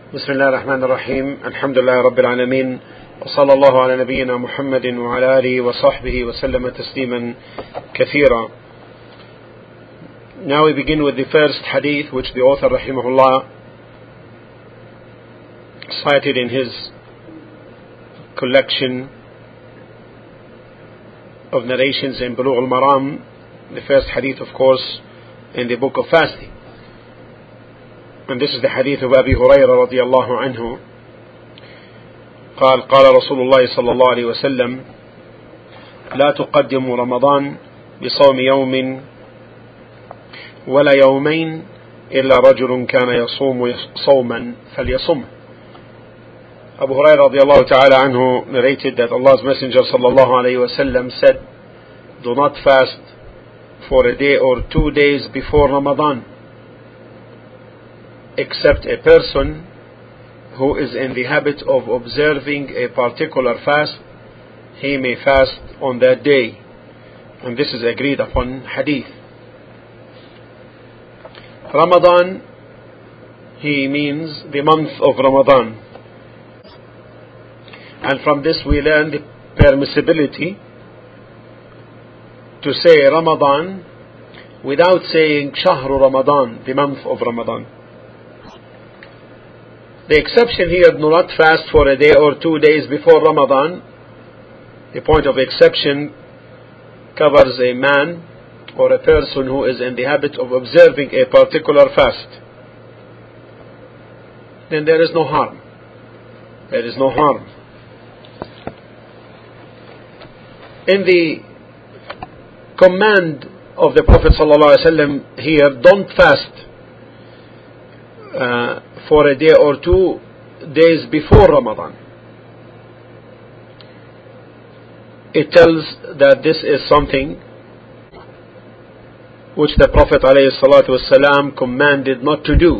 بسم الله الرحمن الرحيم. الحمد لله رب العالمين، وصلى الله على نبينا محمد وعلى آله وصحبه وسلم تسليما كثيرا. Now we begin with the first hadith which the author rahimahullah cited in his collection of narrations in Bulugh al-Maram. The first hadith, of course, in the book of fasting. And this is the hadith of Abi Hurairah رضي الله عنه قال قال رسول الله صلى الله عليه وسلم لا تقدموا رمضان بصوم يوم ولا يومين إلا رجل كان يصوم صوما فليصم. Abu Hurairah رضي الله تعالى عنه narrated that Allah's Messenger صلى الله عليه وسلم said, do not fast for a day or 2 days before Ramadan, except a person who is in the habit of observing a particular fast, he may fast on that day. And this is agreed upon hadith. Ramadan, he means the month of Ramadan. And from this we learn the permissibility to say Ramadan without saying Shahru Ramadan, the month of Ramadan. The exception here, do not fast for a day or 2 days before Ramadan. The point of exception covers a man or a person who is in the habit of observing a particular fast. Then there is no harm. There is no harm. In the command of the Prophet ﷺ here, don't fast for a day or 2 days before Ramadan. It tells that this is something which the Prophet ﷺ commanded not to do.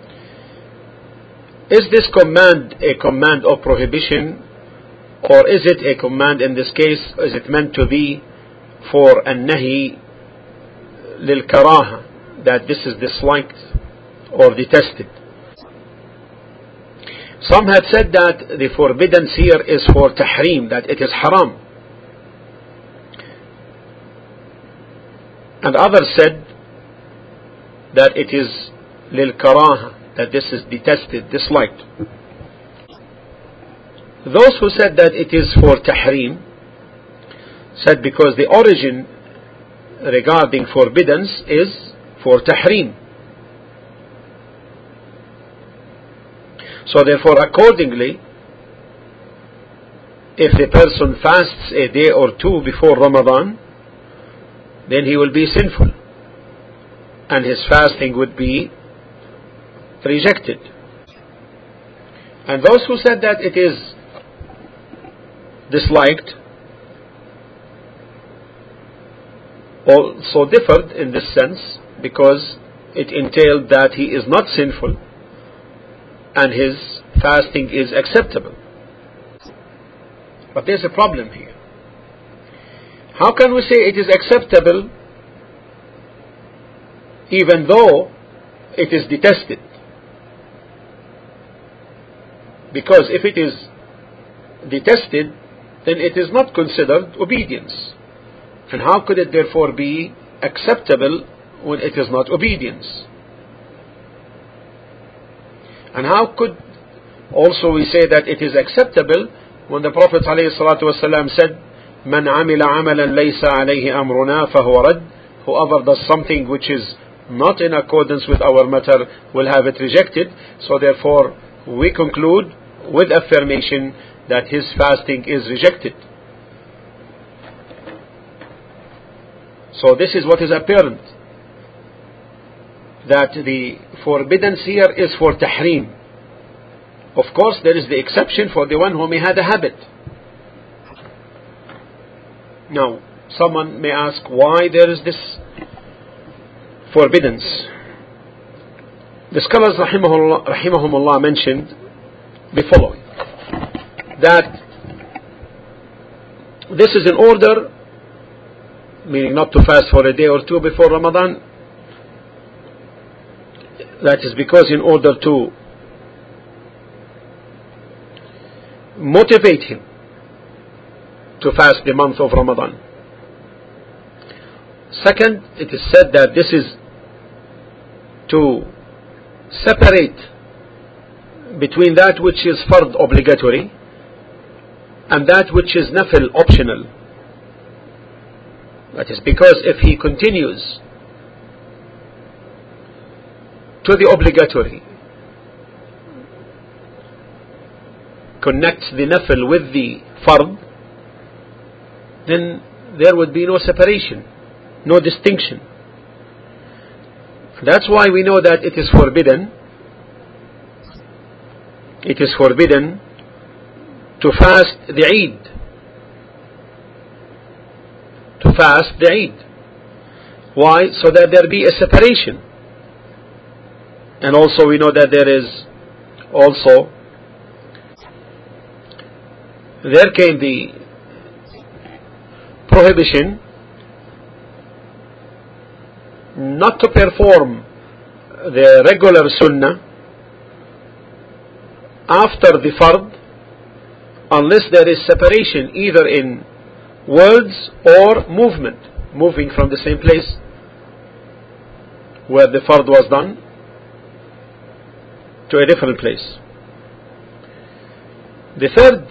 Is this command a command of prohibition, or is it a command in this case? Is it meant to be for an-nahi lil karaha, that this is disliked or detested? Some had said that the forbiddance here is for tahrim, that it is haram. And others said that it is lil karaha, that this is detested, disliked. Those who said that it is for tahrim said because the origin regarding forbiddance is for tahrim. So therefore, accordingly, if the person fasts a day or 2 before Ramadan, then he will be sinful, and his fasting would be rejected. And those who said that it is disliked also differed in this sense, because it entailed that he is not sinful and his fasting is acceptable. But there's a problem here. How can we say it is acceptable even though it is detested? Because if it is detested, then it is not considered obedience. And how could it therefore be acceptable when it is not obedience? And how could also we say that it is acceptable when the Prophet ﷺ said, "Man amila amalan laysa alayhi amruna fahuwa rad." Whoever does something which is not in accordance with our matter will have it rejected. So therefore, we conclude with affirmation that his fasting is rejected. So this is what is apparent, that the forbiddance here is for tahrim. Of course, there is the exception for the one who may have a habit. Now, someone may ask why there is this forbiddance. The scholars rahimahumullah mentioned the following, that this is in order, meaning not to fast for a day or 2 before That is because in order to motivate him to fast the month of Ramadan. Second, it is said that this is to separate between that which is fard obligatory and that which is nafil optional. That is because if he continues to the obligatory, connects the nafil with the fard, then there would be no separation, no distinction. That's why we know that it is forbidden. It is forbidden to fast the Eid. To fast the Eid. Why? So that there be a separation. And also we know that there came the prohibition not to perform the regular sunnah after the fard unless there is separation either in words or movement, moving from the same place where the fard was done to a different place. The third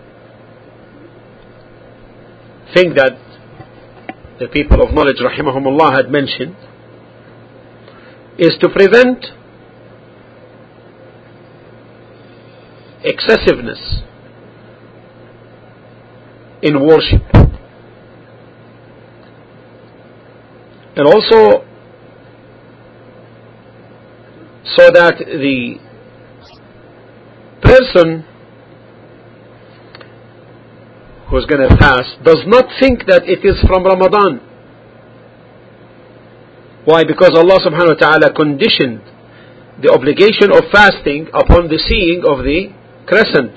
thing that the people of knowledge rahimahumullah had mentioned is to prevent excessiveness in worship, and also so that the person who's going to fast does not think that it is from Ramadan. Why? Because Allah subhanahu wa ta'ala conditioned the obligation of fasting upon the seeing of the crescent.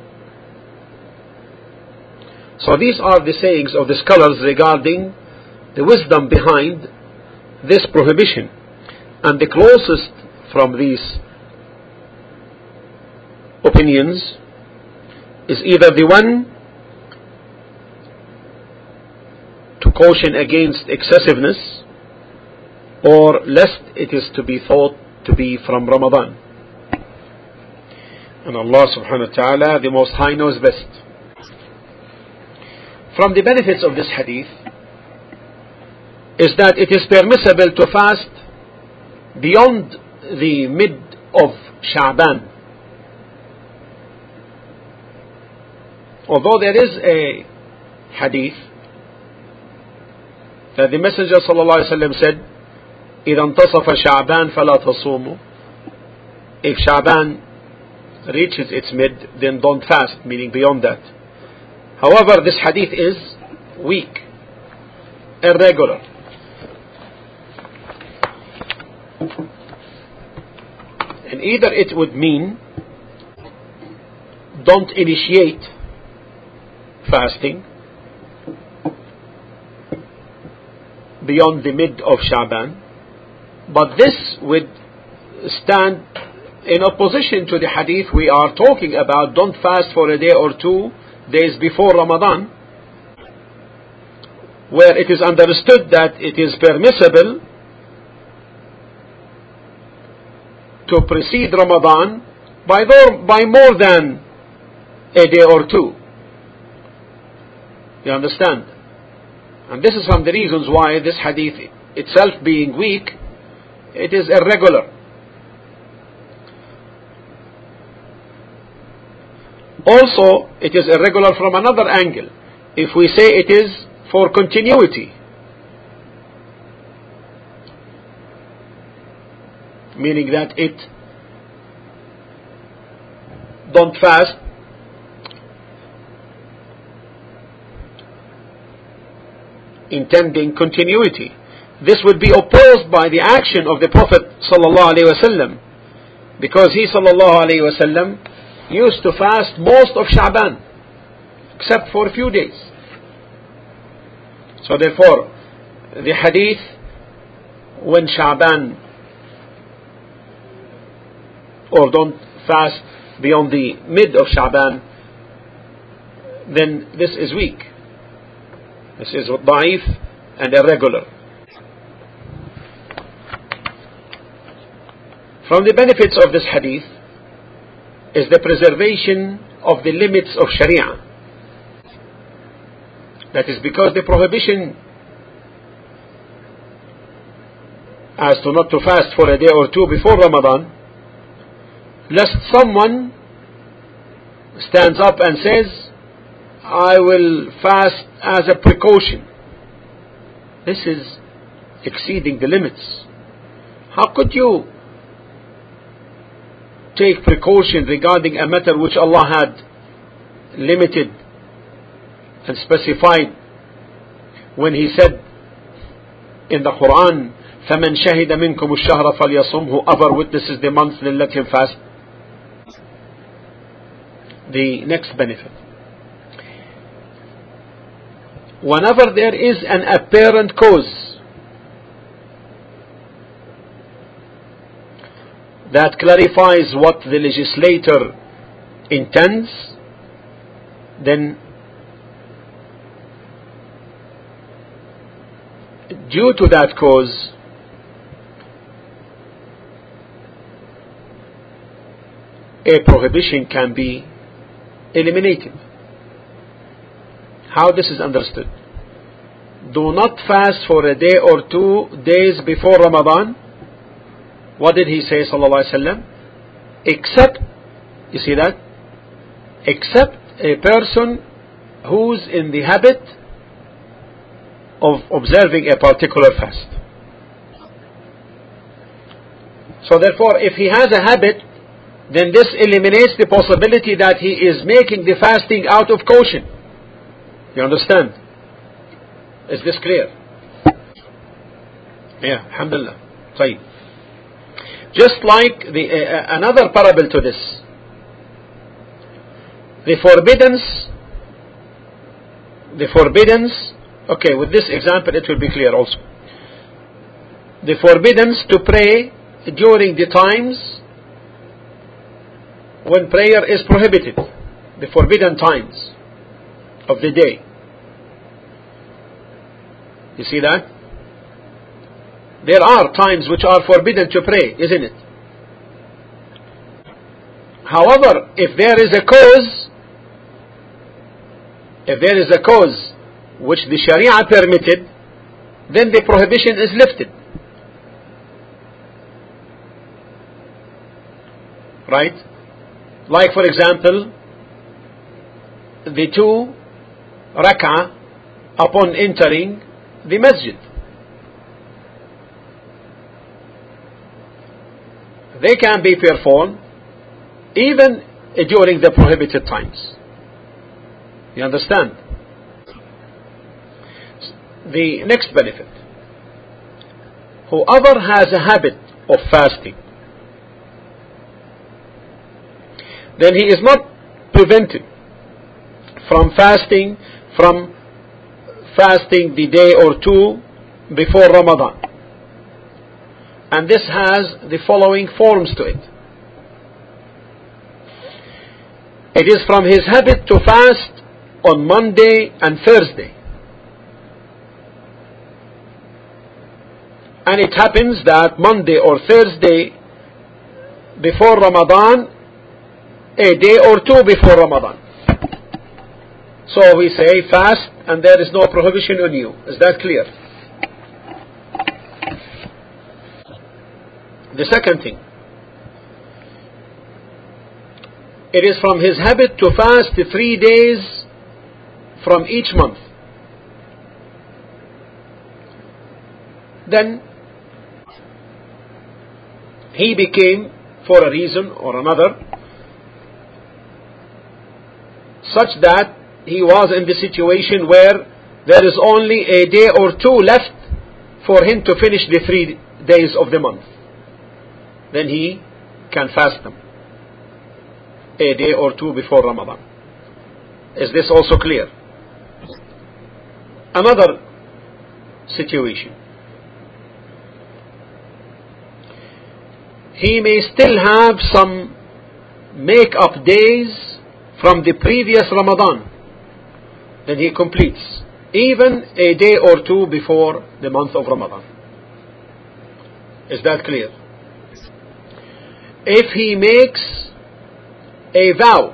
So these are the sayings of the scholars regarding the wisdom behind this prohibition. And the closest from these opinions is either the one to caution against excessiveness, or lest it is to be thought to be from Ramadan. And Allah subhanahu wa ta'ala, the Most High, knows best. From the benefits of this hadith is that it is permissible to fast beyond the mid of Sha'ban. Although there is a hadith that the Messenger sallallahu alaihi wasallam said, إِذَا انْتَصَفَ شَعْبَانَ فَلَا تَصُومُوا. If Sha'ban reaches its mid, then don't fast, meaning beyond that. However, this hadith is weak, irregular. And either it would mean don't initiate fasting beyond the mid of Sha'ban, but this would stand in opposition to the hadith we are talking about, don't fast for a day or 2 days before Ramadan, where it is understood that it is permissible to precede Ramadan by more than a day or 2. You understand? And this is from the reasons why this hadith itself being weak, it is irregular. Also, it is irregular from another angle. If we say it is for continuity, meaning that it don't fast intending continuity, this would be opposed by the action of the Prophet sallallahu alaihi wasallam, because he sallallahu alaihi wasallam used to fast most of Sha'ban except for a few days. So therefore the hadith when Sha'ban or don't fast beyond the mid of Sha'ban then this is weak. This is ضعيف and irregular. From the benefits of this hadith is the preservation of the limits of Sharia. That is because the prohibition as to not to fast for a day or two before Ramadan, lest someone stands up and says, I will fast as a precaution. This is exceeding the limits. How could you take precaution regarding a matter which Allah had limited and specified when He said in the Quran, فَمَنْ شَهِدَ مِنْكُمُ الشَّهْرَ فَلْيَصُمْهُ, whoever witnesses the month, then let him fast. The next benefit: whenever there is an apparent cause that clarifies what the legislator intends, then due to that cause, a prohibition can be eliminated. How this is understood? Do not fast for a day or 2 days before Ramadan. What did He say, sallallahu alaihi wasallam? Except, you see that? Except a person who's in the habit of observing a particular fast. So therefore, if he has a habit, then this eliminates the possibility that he is making the fasting out of caution. You understand? Is this clear? Yeah, alhamdulillah. طيب. Just like another parable to this, the forbiddance, okay, with this example it will be clear also. The forbiddance to pray during the times when prayer is prohibited, the forbidden times of the day. You see that? There are times which are forbidden to pray, isn't it? However, if there is a cause which the Sharia permitted, then the prohibition is lifted. Right? Like for example, the 2 rak'ah upon entering the masjid. They can be performed even during the prohibited times. You understand? The next benefit: whoever has a habit of fasting, then he is not prevented from fasting the day or 2 before Ramadan. And this has the following forms to it. It is from his habit to fast on Monday and Thursday. And it happens that Monday or Thursday before Ramadan, a day or 2 before Ramadan. So we say fast and there is no prohibition on you. Is that clear? The second thing, it is from his habit to fast 3 days from each month. Then he became, for a reason or another, such that he was in the situation where there is only a day or 2 left for him to finish the 3 days of the month. Then he can fast them a day or 2 before Ramadan. Is this also clear? Another situation: he may still have some make-up days from the previous Ramadan. then he completes, even a day or two before the month of Ramadan. Is that clear? If he makes a vow,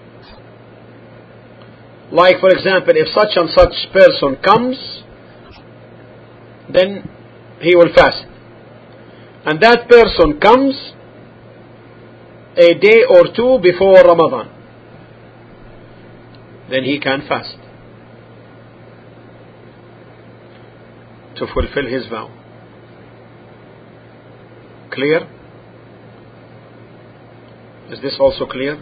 like for example, if such and such person comes, then he will fast. And that person comes a day or two before Ramadan, then he can fast to fulfill his vow. Clear? Is this also clear?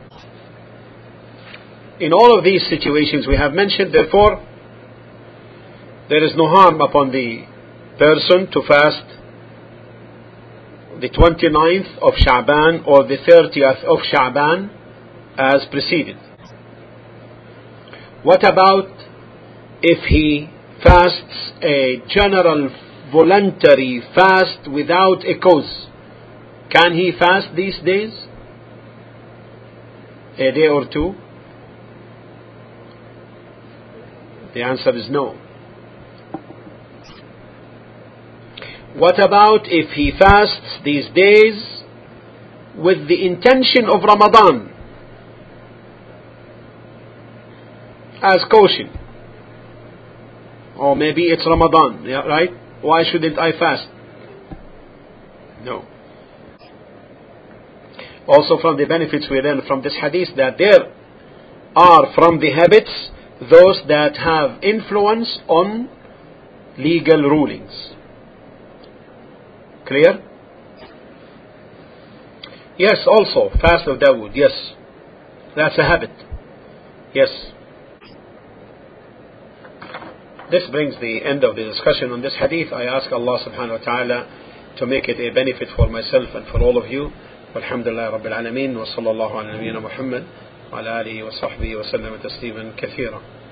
In all of these situations we have mentioned, therefore, there is no harm upon the person to fast the 29th of Sha'ban or the 30th of Sha'ban as preceded. What about if he fasts a general voluntary fast without a cause? Can he fast these days? A day or two? The answer is no. What about if he fasts these days with the intention of Ramadan as caution? Or maybe it's Ramadan, yeah, right? Why shouldn't I fast? No. Also from the benefits we learn from this hadith that there are from the habits those that have influence on legal rulings. Clear? Yes, also fast of Dawood. Yes, that's a habit. Yes. This brings the end of the discussion on this hadith. I ask Allah subhanahu wa ta'ala to make it a benefit for myself and for all of you. Walhamdulillah Rabbil Alameen wa sallallahu ala nabiyyina Muhammad wa ala alihi wa sahbihi wa sallam tasliman kathira.